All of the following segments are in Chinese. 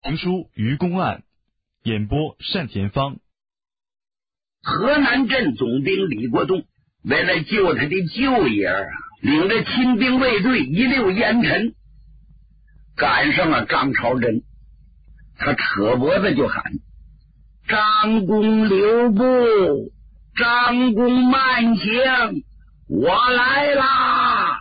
评书愚公案，演播单田芳。 河南镇总兵李国栋为了救他的舅爷领着亲兵卫队一溜烟尘，赶上了张朝珍。他扯脖子就喊：张公留步，张公慢行，我来啦！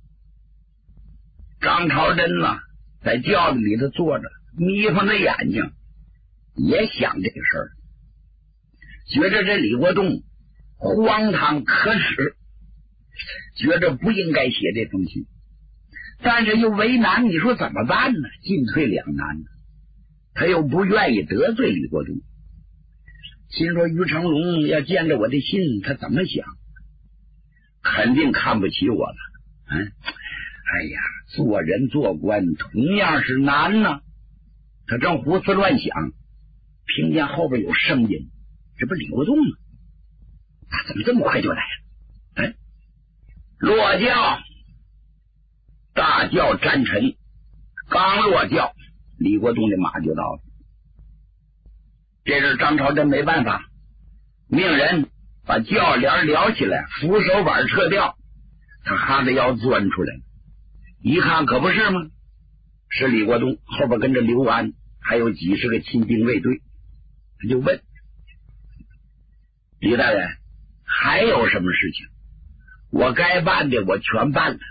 张朝珍呢，在轿子里头坐着，眯缝着眼睛，也想这个事儿，觉着这李国栋荒唐可耻，觉着不应该写这封信，但是又为难，你说怎么办呢？进退两难呢。他又不愿意得罪李国栋，心说于成龙要见着我的信，他怎么想？肯定看不起我了。哎呀，做人做官同样是难呢。他正胡思乱想，听见后边有声音，这不李国栋吗？他怎么这么快就来了？哎，落轿，大轿沾尘，刚落轿，李国栋的马就到了。这是张朝珍没办法，命人把轿帘撩起来，扶手板撤掉，他哈着腰钻出来了。一看可不是吗？是李国栋，后边跟着刘安，还有几十个亲兵卫队。他就问李大人，还有什么事情？我该办的我全办了。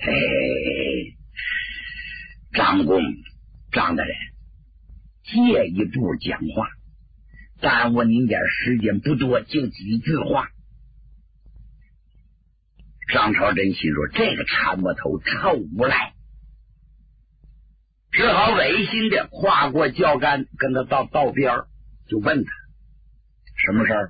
张公，张大人，借一步讲话，耽误您点时间不多，就几句话。张朝珍心说，这个掺和头臭无赖，只好违心的跨过轿杆，跟他到边儿，就问他什么事儿。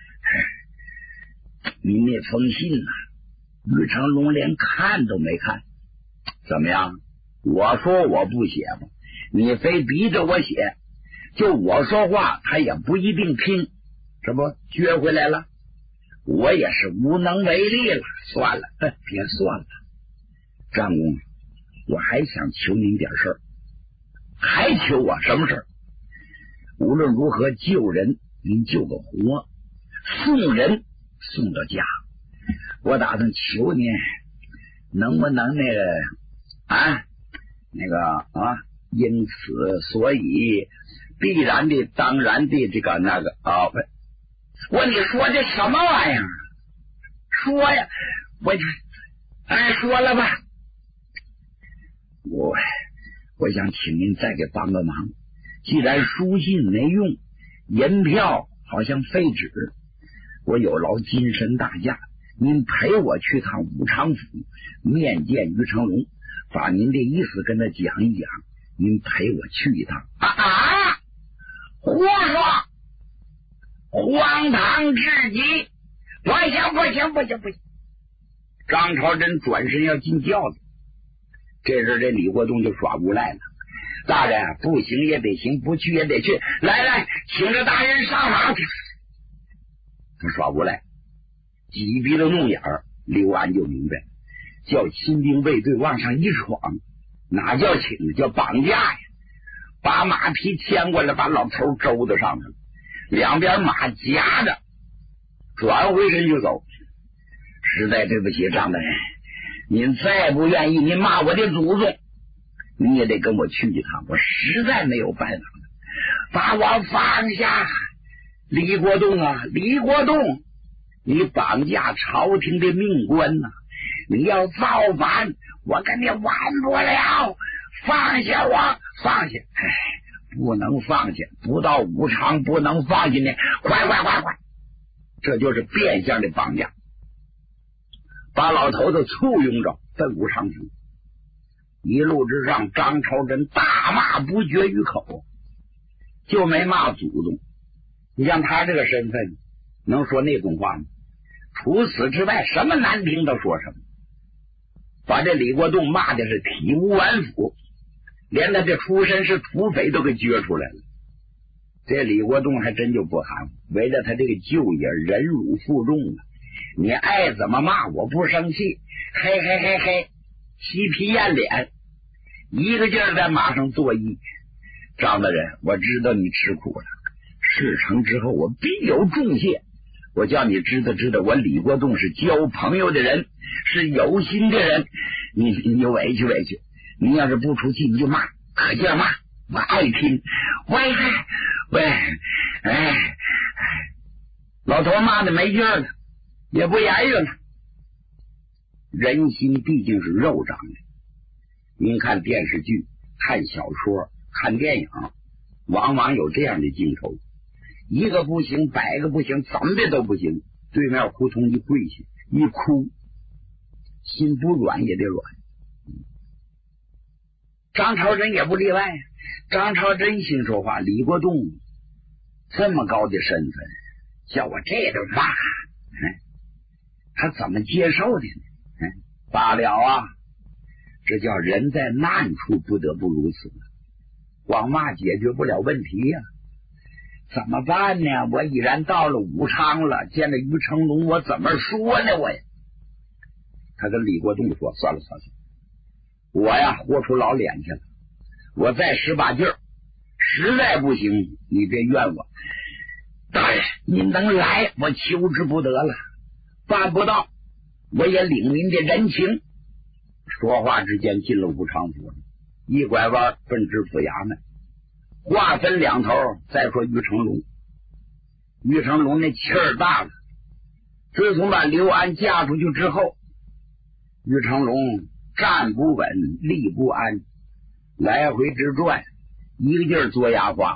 你那封信呢，于成龙连看都没看，怎么样？我说我不写吗？你非逼着我写，就我说话他也不一定听，这不撅回来了，我也是无能为力了。算了，别算了。张公，我还想求您点事儿。还求我什么事儿？无论如何救人，您救个活，送人送到家。我打算求您，能不能因此所以必然的当然的这个那个你说这什么玩意儿？说呀，说了吧。我想请您再给帮个忙，既然书信没用，银票好像废纸，我有劳金身大驾，您陪我去趟武昌府面见于成龙，把您的意思跟他讲一讲，您陪我去一趟。胡说，荒唐至极，不行。张朝珍转身要进轿子，这时这李国栋就耍无赖了。大人，不行也得行，不去也得去，来，请着大人上马去。他耍无赖，挤鼻子弄眼儿。刘安就明白，叫亲兵卫队往上一闯，哪叫请，叫绑架呀！把马匹牵过来，把老头周到上面，两边马夹着，转回身就走。实在对不起，张大人，您再不愿意，您骂我的祖宗，你也得跟我去一趟，我实在没有办法了，把我放下。李国栋，你绑架朝廷的命官呐，你要造反，我跟你玩不了，放下我，放下！不能放下，不到武昌不能放下你，快！这就是变相的绑架，把老头子簇拥着奔武昌府。一路之上，张朝珍大骂不绝于口，就没骂祖宗。你像他这个身份，能说那种话吗？除此之外，什么难听都说什么，把这李国栋骂的是体无完肤，连他这出身是土匪都给撅出来了。这李国栋还真就不含糊，为了他这个舅爷忍辱负重了，你爱怎么骂我不生气，嘿，嬉皮艳脸，一个劲儿在马上作揖。 张大人，我知道你吃苦了，事成之后我必有重谢。我叫你知道我李国栋是交朋友的人，是有心的人，你委屈委屈，你要是不出气你就骂，可劲骂，我爱听。喂，老头骂的没劲了，也不言语了。人心毕竟是肉长的，您看电视剧、看小说、看电影，往往有这样的镜头，一个不行，百个不行，怎么的都不行，对面胡同一跪下一哭，心不软也得软。张朝珍也不例外。张朝珍心说话，李国栋这么高的身份，叫我这顿骂，他怎么接受的呢？罢了啊，这叫人在难处不得不如此，光骂解决不了问题呀。怎么办呢？我已然到了武昌了，见了于成龙，我怎么说呢？他跟李国栋说，算了，我呀豁出老脸去了，我再使把劲儿，实在不行你别怨我。大人您能来，我求之不得了，办不到我也领您的人情。说话之间进了武昌府了，一拐弯奔知府衙门，话分两头。再说于成龙那气儿大了，自从把刘安嫁出去之后，于成龙站不稳，立不安，来回直转，一个劲儿嘬牙花。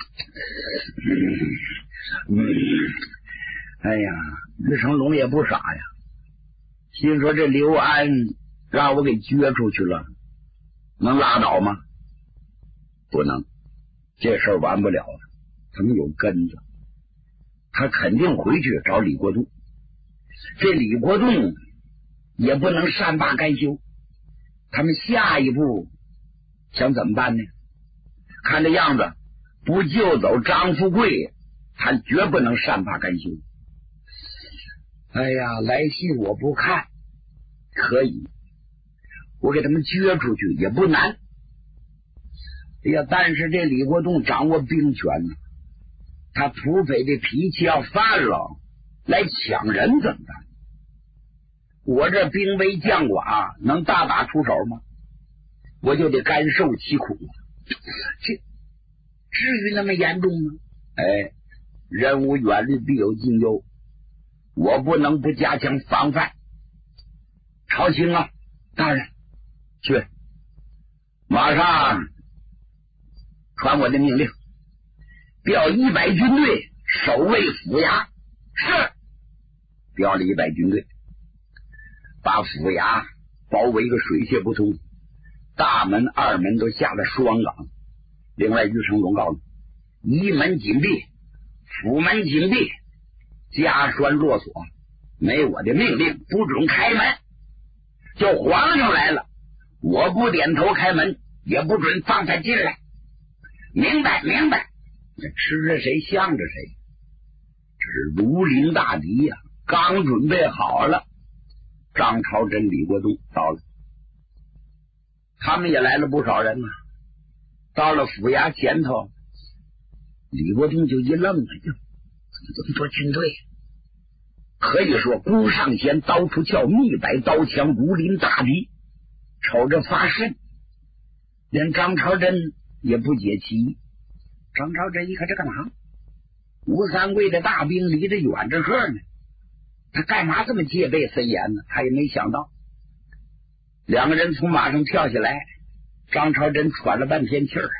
哎呀，于成龙也不傻呀，心说这刘安让我给撅出去了，能拉倒吗？不能，这事儿完不了了，他们有根子，他肯定回去找李国栋。这李国栋也不能善罢甘休，他们下一步想怎么办呢？看这样子，不救走张富贵，他绝不能善罢甘休。哎呀，来信我不看，可以，我给他们撅出去也不难。哎呀，但是这李国栋掌握兵权呢，他土匪的脾气要犯了，来抢人怎么办？我这兵微将寡，能大打出手吗？我就得甘受其苦啊！这至于那么严重吗？人无远虑，必有近忧，我不能不加强防范。朝廷啊，大人，去，马上传我的命令，调100军队守卫府衙。是，调了100军队，把府衙包围个水泄不通，大门二门都下了双岗。另外于成龙告诉一门紧闭，府门紧闭，加栓落锁，没我的命令不准开门。就皇上来了，我不点头开门，也不准放他进来。明白。这吃着谁向着谁，这是如临大敌呀，刚准备好了。张朝珍、李国栋到了，他们也来了不少人呢。到了府衙前头，李国栋就一愣了，怎么这么多军队？可以说弓上弦，刀出鞘，密摆刀枪，如临大敌，瞅着发瘆。连张朝珍也不解其意。张朝珍一看这干嘛？吴三桂的大兵离着远着个呢，他干嘛这么戒备森严呢？他也没想到。两个人从马上跳下来，张朝珍喘了半天气儿，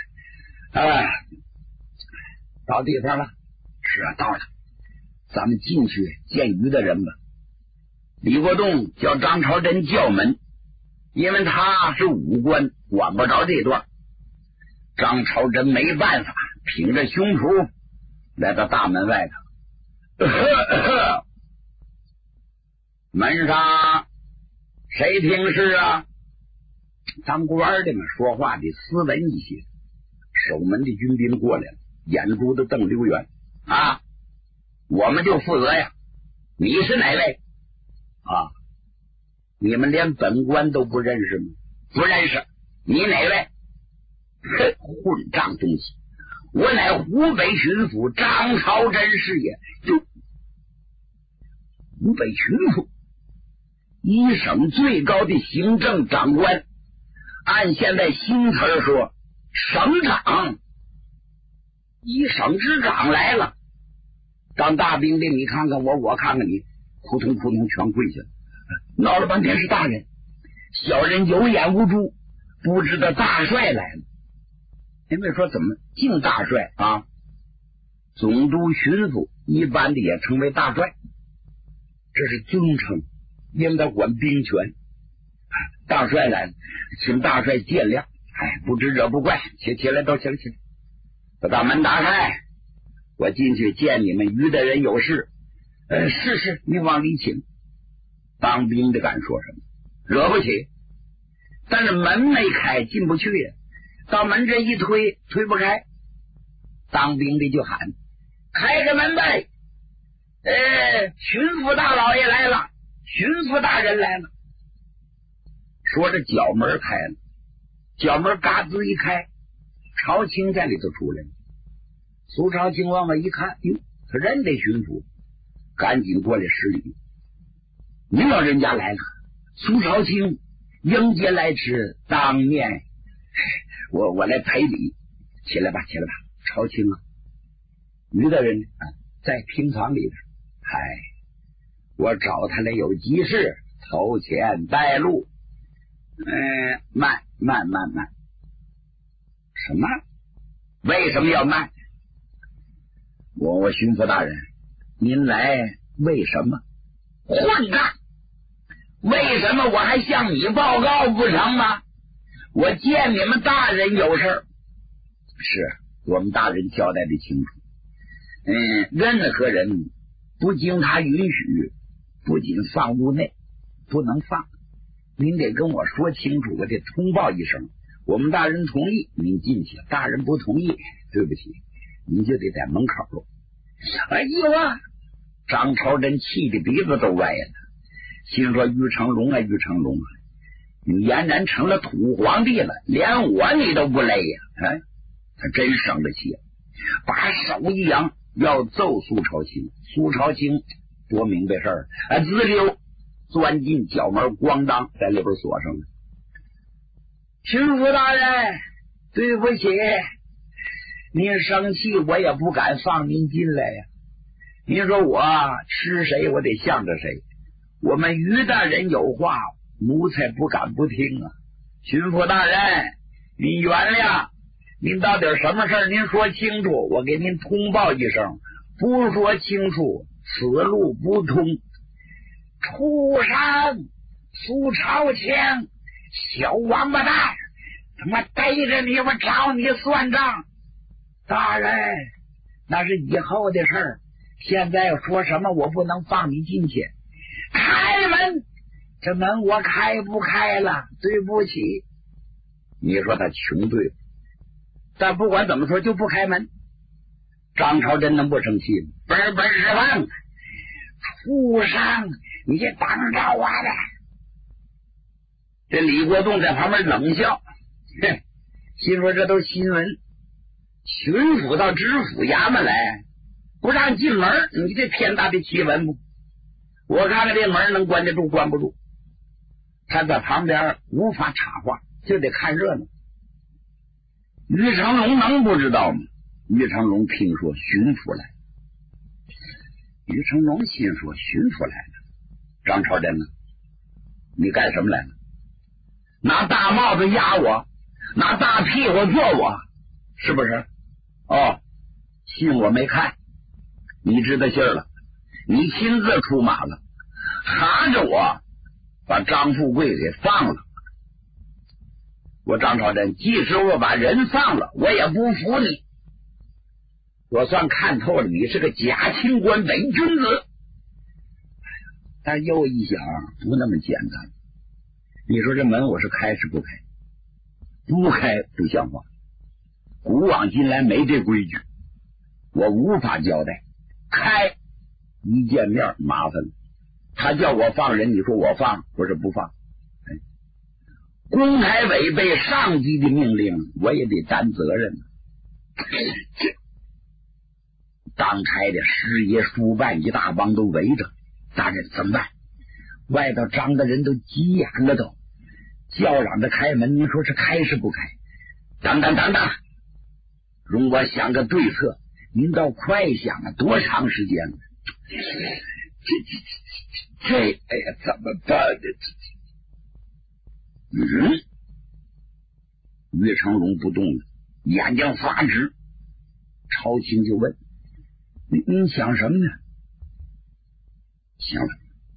到地方了。是啊，到了，咱们进去见于的人吧。李国栋叫张朝珍叫门，因为他是武官，管不着这段。张朝珍没办法，挺着胸脯来到大门外头。门上谁听事啊？当官的嘛，说话得斯文一些。守门的军兵过来了，眼珠子瞪溜圆啊！我们就负责呀。你是哪位啊？你们连本官都不认识吗？不认识。你哪位？ 混账东西！我乃湖北巡抚张朝真是也。就湖北巡抚，一省最高的行政长官，按现在新词说，省长，一省之长来了。当大兵的，你看看我，我看看你，扑通扑通全跪下了。闹了半天是大人，小人有眼无珠，不知道大帅来了。因为说怎么敬大帅啊？总督巡抚一般的也称为大帅，这是尊称，因为他管兵权。大帅来了，请大帅见谅。不知者不怪，起来都起来。把大门打开，我进去见你们于大人有事。是，你往里请。当兵的敢说什么？惹不起。但是门没开，进不去呀。到门这一推，推不开。当兵的就喊：开个门呗！巡抚大老爷来了，巡抚大人来了。说着角门开了，角门嘎吱一开，朝廷在里头出来了。苏朝廷往外一看，哟，他认得巡抚，赶紧过来施礼。您老人家来了。苏朝廷迎接来迟，当面我来赔礼。起来吧。朝廷啊，于大人在厅堂里边。我找他来有急事，头前带路。慢。什么？为什么要慢？我巡抚大人，您来为什么？混账！为什么我还向你报告不成吗？我见你们大人有事。是我们大人交代的清楚。任何人不经他允许，不仅放屋内，不能放。您得跟我说清楚，我得通报一声。我们大人同意，您进去；大人不同意，对不起，您就得在门口了。哎呦啊！张朝真气的鼻子都歪了，心说于成龙啊，你俨然成了土皇帝了，连我你都不累呀！他真生了气，把手一扬，要揍苏朝卿。苏朝卿多明白事儿，滋溜钻进角门，咣当在里边锁上了。巡抚大人，对不起，您生气我也不敢放您进来呀。您说我吃谁我得向着谁，我们于大人有话，奴才不敢不听啊。巡抚大人，您原谅，您到底什么事您说清楚，我给您通报一声，不说清楚此路不通。畜生！苏朝卿，小王八蛋，他妈逮着你，我找你算账。大人，那是以后的事儿，现在说什么我不能放你进去。开门！这门我开不开了，对不起。你说他穷对了，但不管怎么说就不开门。张朝真能不生气吗？本是棒，畜生，你这挡着我的。这李国栋在旁边冷笑，心说这都新闻，巡抚到知府衙门来不让进门，你这天大的奇闻不？我看看这门能关得住关不住。他在旁边无法插话，就得看热闹。于成龙能不知道吗？于成龙听说巡抚来了，于成龙心说巡抚来了，张朝真呢？你干什么来了？拿大帽子压我，拿大屁股坐我，是不是？信我没看，你知道信儿了，你亲自出马了，含着我把张富贵给放了。我张朝真即使我把人放了，我也不服你。我算看透了，你是个假清官伪君子。但又一想，不那么简单。你说这门我是开是不开？不开不像话，古往今来没这规矩，我无法交代。开一见面麻烦了，他叫我放人，你说我放，我是不放。 公开违背上级的命令，我也得担责任。这当差的师爷书办一大帮都围着，大人怎么办？外头张的人都急眼了，都叫嚷着开门，您说是开是不开？等，容我想个对策。您倒快想啊，多长时间了？这，哎呀，怎么办？岳成龙不动了，眼睛发直。朝廷就问：您想什么呢？行了，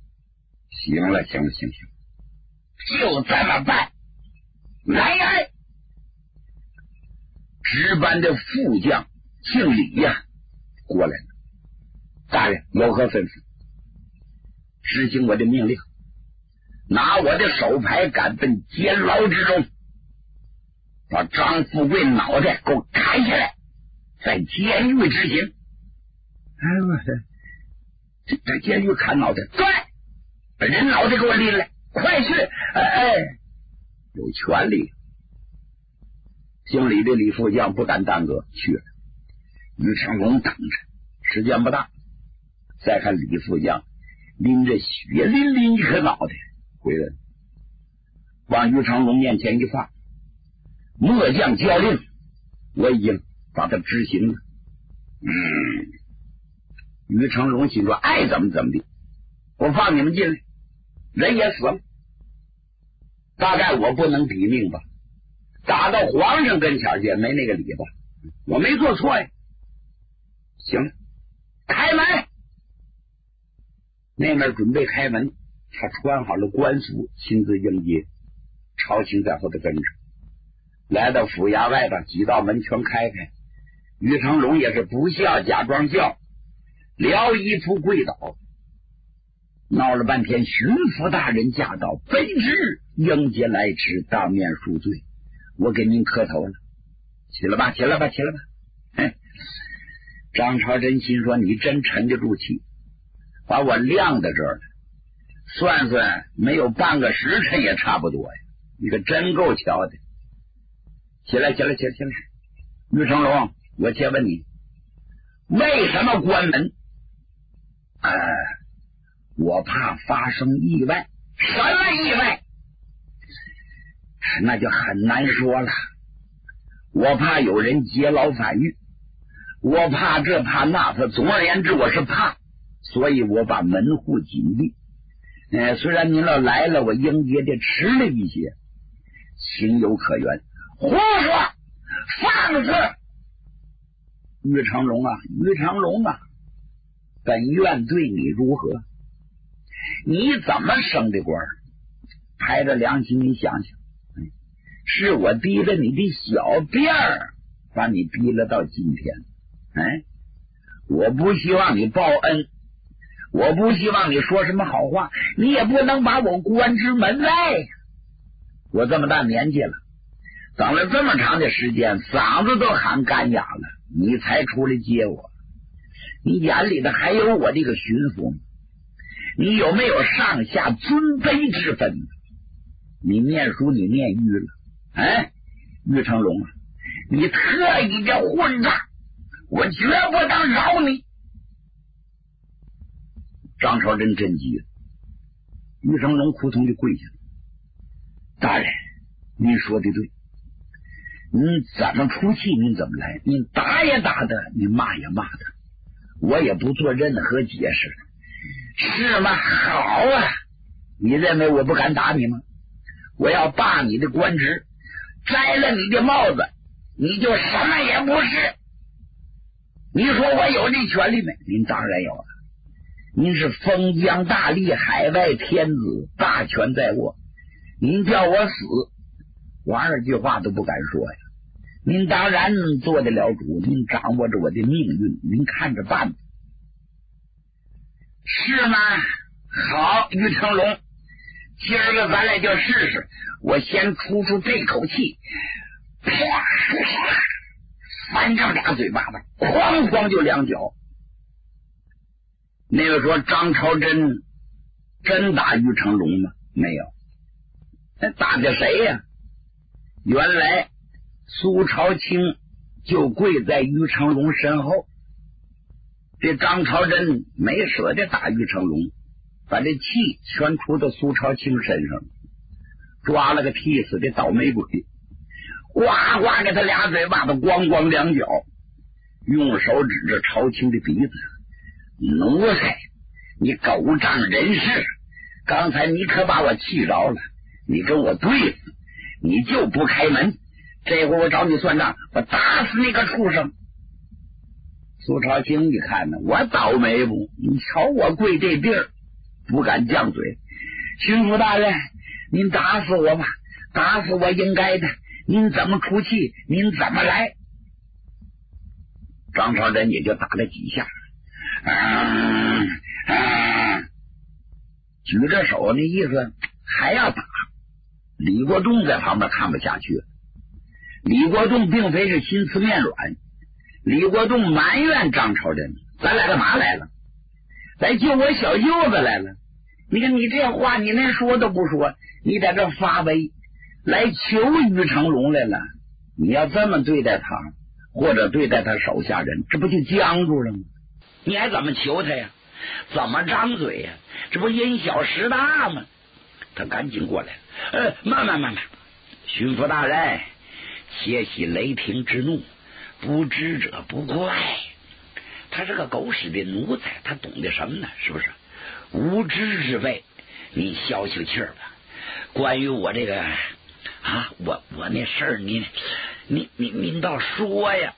就这么办。来，值班的副将姓李呀，过来了。大人有何吩咐？执行我的命令，拿我的手牌赶奔监牢之中，把张富贵脑袋给我砍下来，在监狱执行。哎我这在监狱砍脑袋，对，把人脑袋给我拎来，快去！有权利。姓李的李副将不敢耽搁，去了。于成龙等着，时间不大。再看李副将拎着血淋淋一颗脑袋回来了，往于成龙面前一放，末将教令，我已经把他执行了。于成龙心说爱怎么的，我放你们进来，人也死了，大概我不能抵命吧，打到皇上跟前去没那个理吧，我没做错呀。行了，开门。那边准备开门，他穿好了官服，亲自迎接。朝廷在后头跟着，来到府衙外边，几道门全开开。于成龙也是不笑假装笑，撩衣服跪倒，闹了半天，巡抚大人驾到，卑职应节来迟，当面赎罪，我给您磕头了，起来吧。张朝真心说，你真沉得住气，把我晾在这儿了，算没有半个时辰也差不多呀，你可真够巧的。起来。于成龙，我先问你，为什么关门？我怕发生意外。什么意外？那就很难说了。我怕有人劫牢反狱，我怕这怕那，总而言之我是怕，所以我把门户紧闭。虽然您来了，我迎接的迟了一些，情有可原。胡说，放肆！于成龙啊，本院对你如何？你怎么升的官？拍着良心你想想，是我逼着你的小辫儿把你逼了到今天。我不希望你报恩，我不希望你说什么好话，你也不能把我关之门外。我这么大年纪了，等了这么长的时间，嗓子都喊干哑了，你才出来接我。你眼里的还有我这个巡抚吗？你有没有上下尊卑之分？你念书你念愚了。于成龙啊，你特意的混账，我绝不能饶你。张朝真真急了，于成龙扑通就跪下了。大人，您说的对，您怎么出气您怎么来，您打也打的，您骂也骂的，我也不做任何解释，是吗？好啊，你认为我不敢打你吗？我要罢你的官职，摘了你的帽子，你就什么也不是。你说我有这权利没？您当然有了，您是封疆大吏，海外天子，大权在握，您叫我死，我二句话都不敢说呀。您当然做得了主，您掌握着我的命运，您看着办，是吗？好，于成龙，今儿个咱俩就试试。我先出这口气，啪，翻正俩嘴巴子，哐哐就两脚。那个说张朝真真打于成龙吗？没有。那打的谁呀？ 原来苏朝清就跪在于成龙身后，这张朝珍没舍得打于成龙，把这气全出到苏朝清身上，抓了个替死的倒霉鬼，呱呱给他俩嘴巴子咣咣两脚，用手指着朝清的鼻子，奴才，你狗仗人势，刚才你可把我气着了，你跟我对付，你就不开门，这会儿我找你算账，我打死你个畜生！苏朝清一看呢，我倒霉不？你瞧我跪这地儿，不敢犟嘴。巡抚大人，您打死我吧，打死我应该的，您怎么出气，您怎么来？张朝珍也就打了几下，举着手那意思还要打。李国栋在旁边看不下去了。李国栋并非是心慈面软，李国栋埋怨张朝珍，咱俩干嘛来了？来救我小舅子来了。你看你这话你连说都不说，你在这发威来求于成龙来了，你要这么对待他或者对待他手下人，这不就僵住了吗？你还怎么求他呀？怎么张嘴呀？这不因小失大吗？他赶紧过来慢，巡抚大人，且息雷霆之怒，不知者不怪。他是个狗屎的奴才，他懂得什么呢？是不是？无知之辈，你消消气儿吧。关于我这个我那事儿，您倒说呀。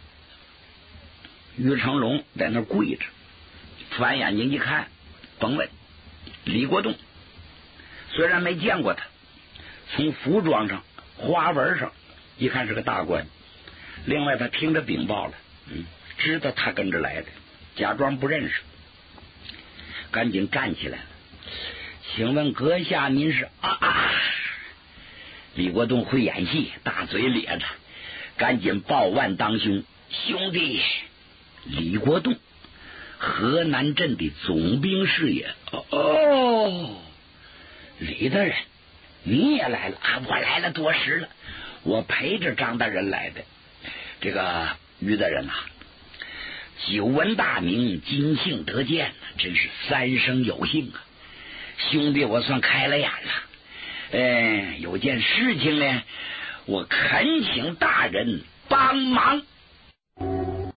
于成龙在那跪着，转眼睛一看，甭问，李国栋虽然没见过他，从服装上花纹上一看是个大官，另外他听着禀报了，知道他跟着来的，假装不认识，赶紧站起来了。请问阁下您是李国栋会演戏，大嘴咧着，赶紧抱腕当胸，兄弟李国栋，河南镇的总兵是也。李大人你也来了我来了多时了，我陪着张大人来的。这个于大人久闻大名，今幸得见，真是三生有幸啊！兄弟我算开了眼了，有件事情呢，我恳请大人帮忙。